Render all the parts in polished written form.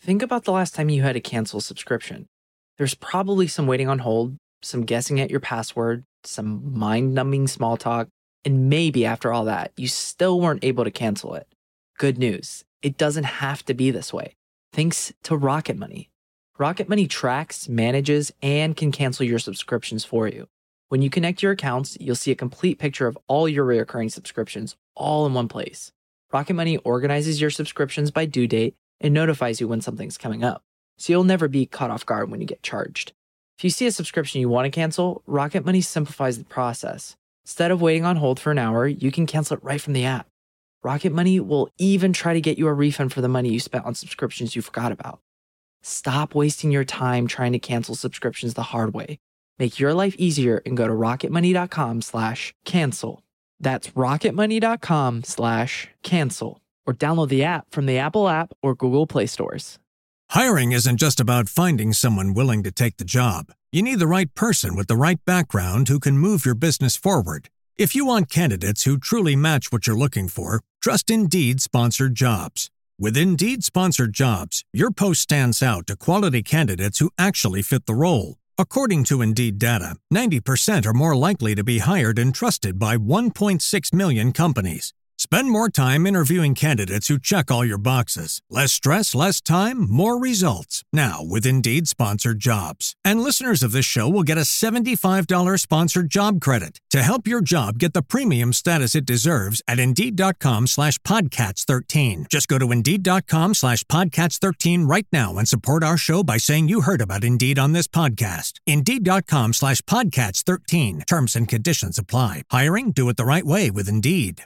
Think about the last time you had to cancel a subscription. There's probably some waiting on hold, some guessing at your password, some mind-numbing small talk, and maybe after all that, you still weren't able to cancel it. Good news, it doesn't have to be this way. Thanks to Rocket Money. Rocket Money tracks, manages, and can cancel your subscriptions for you. When you connect your accounts, you'll see a complete picture of all your recurring subscriptions all in one place. Rocket Money organizes your subscriptions by due date and notifies you when something's coming up, so you'll never be caught off guard when you get charged. If you see a subscription you want to cancel, Rocket Money simplifies the process. Instead of waiting on hold for an hour, you can cancel it right from the app. Rocket Money will even try to get you a refund for the money you spent on subscriptions you forgot about. Stop wasting your time trying to cancel subscriptions the hard way. Make your life easier and go to rocketmoney.com/cancel. That's rocketmoney.com/cancel. Or download the app from the Apple app or Google Play stores. Hiring isn't just about finding someone willing to take the job. You need the right person with the right background who can move your business forward. If you want candidates who truly match what you're looking for, trust Indeed Sponsored Jobs. With Indeed Sponsored Jobs, your post stands out to quality candidates who actually fit the role. According to Indeed data, 90% are more likely to be hired and trusted by 1.6 million companies. Spend more time interviewing candidates who check all your boxes. Less stress, less time, more results. Now with Indeed Sponsored Jobs. And listeners of this show will get a $75 sponsored job credit to help your job get the premium status it deserves at Indeed.com/Podcats13. Just go to Indeed.com/Podcats13 right now and support our show by saying you heard about Indeed on this podcast. Indeed.com/Podcats13. Terms and conditions apply. Hiring? Do it the right way with Indeed.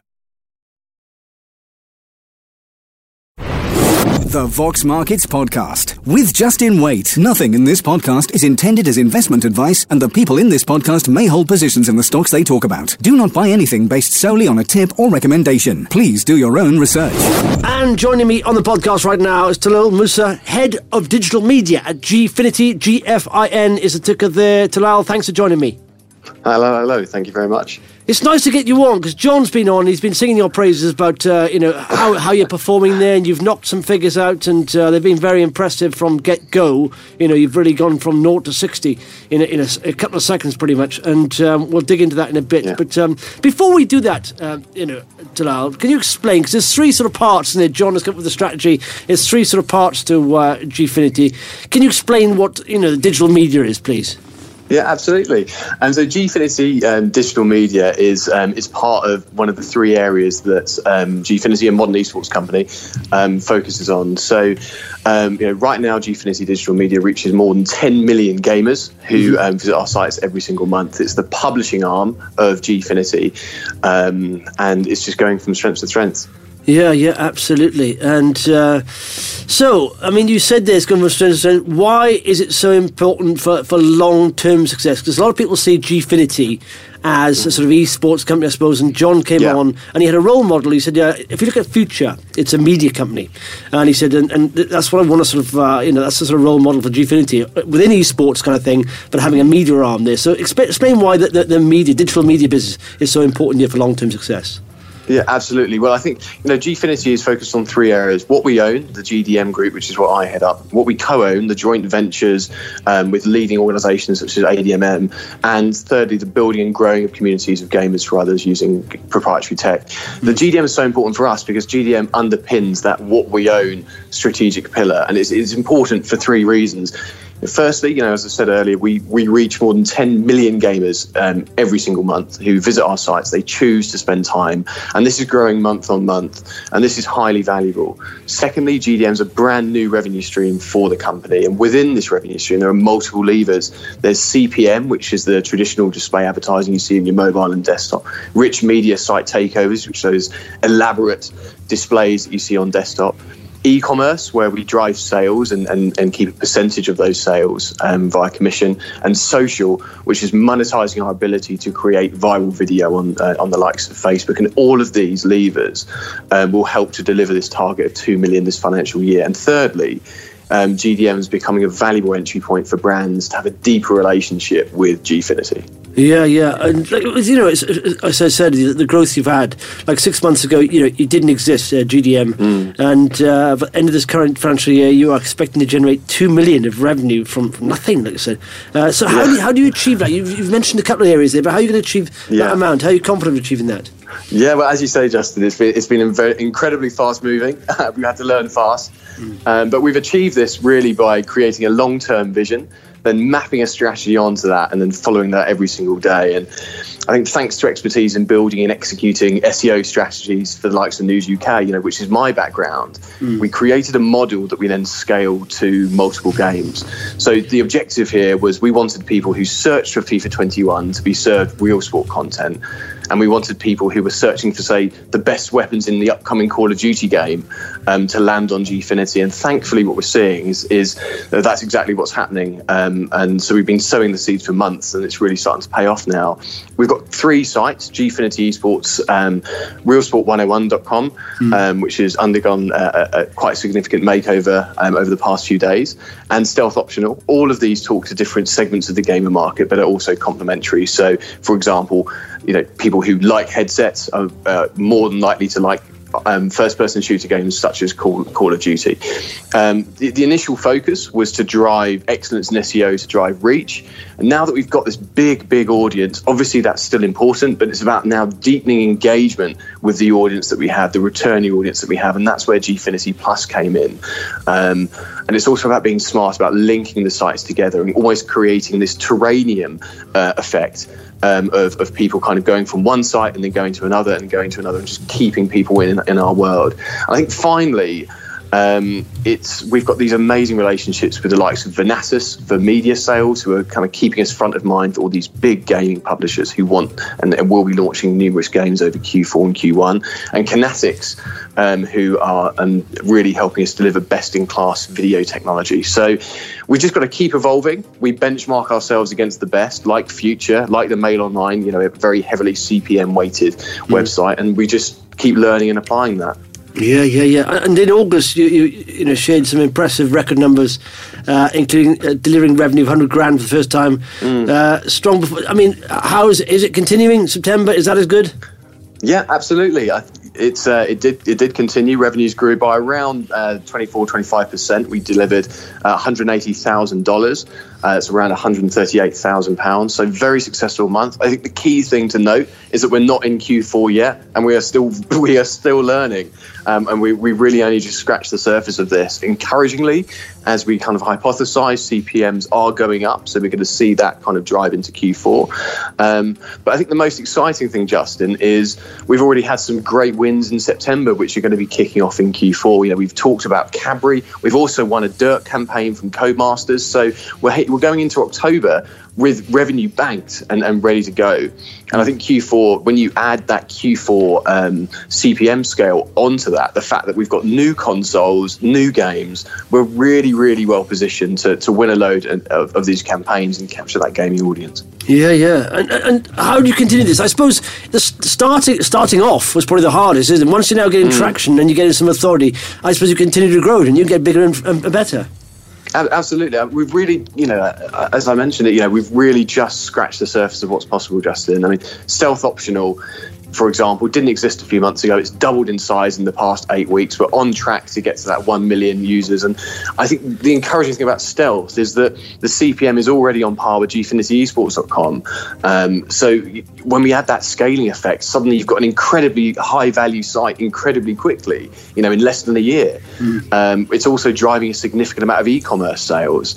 The Vox Markets Podcast with Justin Waite. Nothing in this podcast is intended as investment advice, and the people in this podcast may hold positions in the stocks they talk about. Do not buy anything based solely on a tip or recommendation. Please do your own research. And joining me on the podcast right now is Talal Musa, Head of Digital Media at Gfinity. GFIN is the ticker there. Talal, thanks for joining me. Hello. Thank you very much. It's nice to get you on because John's been on. He's been singing your praises about how you're performing there, and you've knocked some figures out, and they've been very impressive from get-go. You've really gone from 0 to 60 in a couple of seconds, pretty much, and we'll dig into that in a bit. Yeah. But before we do that, Talal, can you explain? Because there's three sort of parts in there. John has come up with the strategy. There's three sort of parts to Gfinity. Can you explain what the digital media is, please? Yeah, absolutely. And so Gfinity Digital Media is part of one of the three areas that Gfinity, a modern esports company, focuses on. So right now, Gfinity Digital Media reaches more than 10 million gamers who visit our sites every single month. It's the publishing arm of Gfinity, and it's just going from strength to strength. Yeah, absolutely. And so, you said this, going from strength to strength. Why is it so important for long-term success? Because a lot of people see Gfinity as a sort of esports company, I suppose, and John came on and he had a role model. He said, if you look at Future, it's a media company. And he said, and that's what I want to sort of, that's the sort of role model for Gfinity, within esports kind of thing, but having a media arm there. So explain why the digital media business is so important here for long-term success. Yeah, absolutely. Well, I think, Gfinity is focused on three areas. What we own, the GDM group, which is what I head up. What we co-own, the joint ventures with leading organisations such as ADMM. And thirdly, the building and growing of communities of gamers for others using proprietary tech. The GDM is so important for us because GDM underpins that what we own strategic pillar. And it's important for three reasons. Firstly, as I said earlier, we reach more than 10 million gamers every single month who visit our sites. They choose to spend time, and this is growing month on month, and this is highly valuable. Secondly, GDM is a brand new revenue stream for the company, and within this revenue stream, there are multiple levers. There's CPM, which is the traditional display advertising you see in your mobile and desktop. Rich media site takeovers, which are those elaborate displays that you see on desktop. E-commerce, where we drive sales and keep a percentage of those sales via commission, and social, which is monetizing our ability to create viral video on the likes of Facebook. And all of these levers will help to deliver this target of 2 million this financial year. And thirdly, GDM is becoming a valuable entry point for brands to have a deeper relationship with Gfinity. Yeah, and as I said, the growth you've had, like 6 months ago, it didn't exist, GDM, and at the end of this current financial year, you are expecting to generate 2 million of revenue from nothing, like I said. So how do you achieve that? You've mentioned a couple of areas there, but how are you going to achieve that amount? How are you confident of achieving that? Yeah, well, as you say, Justin, it's been very incredibly fast moving. We've had to learn fast, but we've achieved this really by creating a long-term vision, then mapping a strategy onto that, and then following that every single day. And I think thanks to expertise in building and executing SEO strategies for the likes of News UK, which is my background, we created a model that we then scaled to multiple games. So the objective here was we wanted people who searched for FIFA 21 to be served real sport content. And we wanted people who were searching for, say, the best weapons in the upcoming Call of Duty game to land on Gfinity. And thankfully what we're seeing is that's exactly what's happening. And so we've been sowing the seeds for months, and it's really starting to pay off now. We've got 3 sites, Gfinity Esports, realsport101.com, which has undergone a quite significant makeover over the past few days, and Stealth Optional. All of these talk to different segments of the gamer market, but are also complementary. So, for example, people who like headsets are more than likely to like first-person shooter games such as Call of Duty. The initial focus was to drive excellence in SEO, to drive reach. And now that we've got this big audience, obviously that's still important, but it's about now deepening engagement with the audience that we have, the returning audience that we have, and that's where Gfinity Plus came in. And it's also about being smart about linking the sites together and almost creating this terranium effect. Of people kind of going from one site and then going to another and going to another, and just keeping people in our world. I think finally, we've got these amazing relationships with the likes of Venatus for media sales, who are kind of keeping us front of mind for all these big gaming publishers who want and will be launching numerous games over Q4 and Q1, and Kinetics, who are really helping us deliver best-in-class video technology. So we've just got to keep evolving. We benchmark ourselves against the best, like Future, like the Mail Online, a very heavily CPM-weighted website, and we just keep learning and applying that. Yeah. And in August, you shared some impressive record numbers, including delivering revenue of 100 grand for the first time. Strong. I mean, is it continuing in September? Is that as good? Yeah, absolutely. It did continue. Revenues grew by around 24-25%. We delivered $180,000. It's around £138,000. So very successful month. I think the key thing to note is that we're not in Q4 yet, and we are still learning. And we really only just scratched the surface of this. Encouragingly, as we kind of hypothesize, CPMs are going up, so we're going to see that kind of drive into Q4. But I think the most exciting thing, Justin, is we've already had some great wins in September, which are going to be kicking off in Q4. We've talked about Cadbury. We've also won a Dirt campaign from Codemasters. So we're going into October with revenue banked and ready to go. And I think Q4, when you add that Q4 CPM scale onto that, the fact that we've got new consoles, new games, we're really, really well positioned to win a load of these campaigns and capture that gaming audience. Yeah. And how do you continue this? I suppose the starting off was probably the hardest, isn't it? Once you're now getting traction and you're getting some authority, I suppose you continue to grow and you get bigger and better. Absolutely. We've really, as I mentioned it, we've really just scratched the surface of what's possible, Justin. I mean, Stealth Optional, for example, didn't exist a few months ago. It's doubled in size in the past 8 weeks. We're on track to get to that 1 million users. And I think the encouraging thing about Stealth is that the CPM is already on par with GfinityEsports.com. So when we add that scaling effect, suddenly you've got an incredibly high value site incredibly quickly, in less than a year. It's also driving a significant amount of e-commerce sales.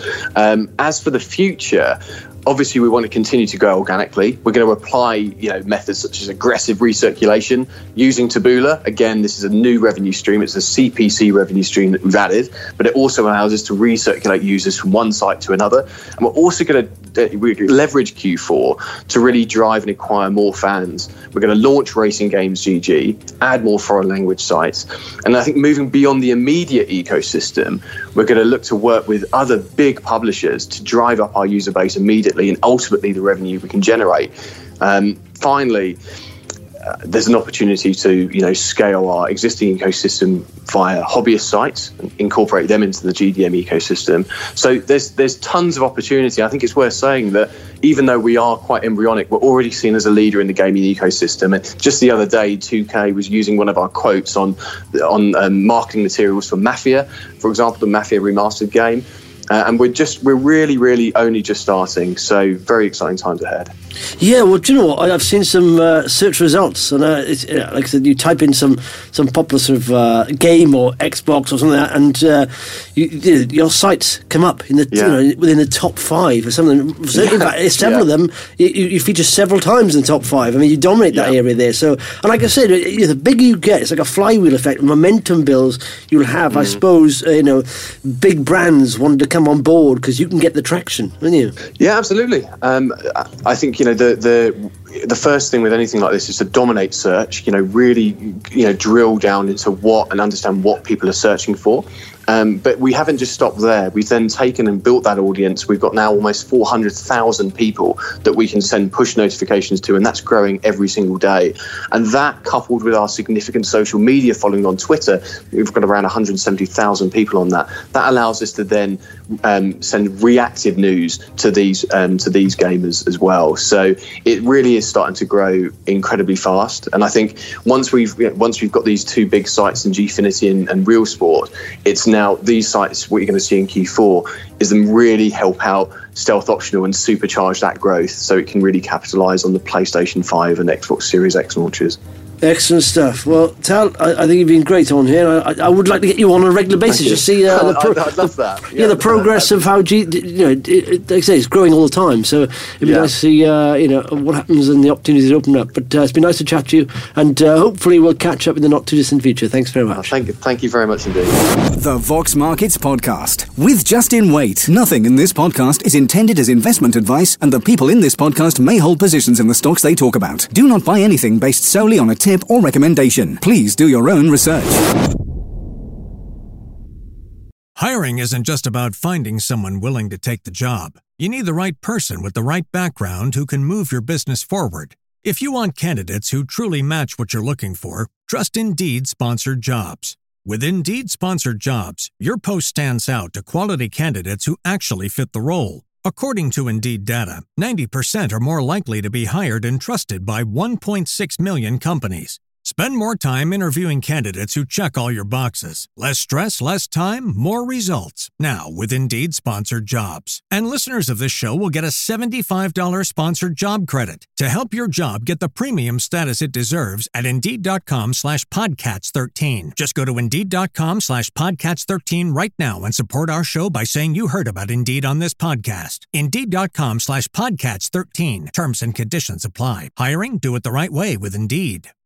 As for the future, obviously, we want to continue to grow organically. We're going to apply, methods such as aggressive recirculation using Taboola. Again, this is a new revenue stream. It's a CPC revenue stream that we've added, but it also allows us to recirculate users from one site to another. And we're also going to leverage Q4 to really drive and acquire more fans. We're going to launch Racing Games GG, add more foreign language sites. And I think moving beyond the immediate ecosystem, we're going to look to work with other big publishers to drive up our user base immediately and ultimately the revenue we can generate. Finally, there's an opportunity to scale our existing ecosystem via hobbyist sites and incorporate them into the GDM ecosystem. So there's tons of opportunity. I think it's worth saying that even though we are quite embryonic, we're already seen as a leader in the gaming ecosystem. And just the other day, 2K was using one of our quotes on marketing materials for Mafia, for example, the Mafia remastered game. And we're really, really only just starting. So very exciting times ahead. Yeah, well, do you know what? I've seen some search results, and it's, like I said, you type in some popular sort of game or Xbox or something like that, and your sites come up in the within the top 5 or something. In fact, several of them you feature several times in the top 5. I mean, you dominate that area there. So, and like I said, the bigger you get, it's like a flywheel effect. Momentum builds. You'll have, I suppose, big brands wanting to come on board because you can get the traction, wouldn't you? Yeah, absolutely. I think the first thing with anything like this is to dominate search. Really, drill down into what and understand what people are searching for. But we haven't just stopped there. We've then taken and built that audience. We've got now almost 400,000 people that we can send push notifications to, and that's growing every single day. And that, coupled with our significant social media following on Twitter, we've got around 170,000 people on that. That allows us to then send reactive news to these gamers as well. So it really is starting to grow incredibly fast. And I think once we've got these two big sites in Gfinity and Real Sport, it's now these sites, what you're going to see in Q4 is them really help out Stealth Optional and supercharge that growth so it can really capitalize on the PlayStation 5 and Xbox Series X launches. Excellent stuff. Well, Tal, I think you've been great on here. I would like to get you on a regular basis to see I'd love that. The progress of how like I say, it's growing all the time. So it'd be nice to see what happens and the opportunities that open up. But it's been nice to chat to you, and hopefully we'll catch up in the not too distant future. Thanks very much. Thank you very much indeed. The Vox Markets Podcast with Justin Waite. Nothing in this podcast is intended as investment advice, and the people in this podcast may hold positions in the stocks they talk about. Do not buy anything based solely on a tip or recommendation. Please do your own research. Hiring isn't just about finding someone willing to take the job. You need the right person with the right background who can move your business forward. If you want candidates who truly match what you're looking for, trust Indeed Sponsored Jobs. With Indeed Sponsored Jobs, your post stands out to quality candidates who actually fit the role. According to Indeed data, 90% are more likely to be hired and trusted by 1.6 million companies. Spend more time interviewing candidates who check all your boxes. Less stress, less time, more results. Now with Indeed Sponsored Jobs. And listeners of this show will get a $75 sponsored job credit to help your job get the premium status it deserves at Indeed.com/Podcats13. Just go to Indeed.com/Podcats13 right now and support our show by saying you heard about Indeed on this podcast. Indeed.com/Podcats13. Terms and conditions apply. Hiring? Do it the right way with Indeed.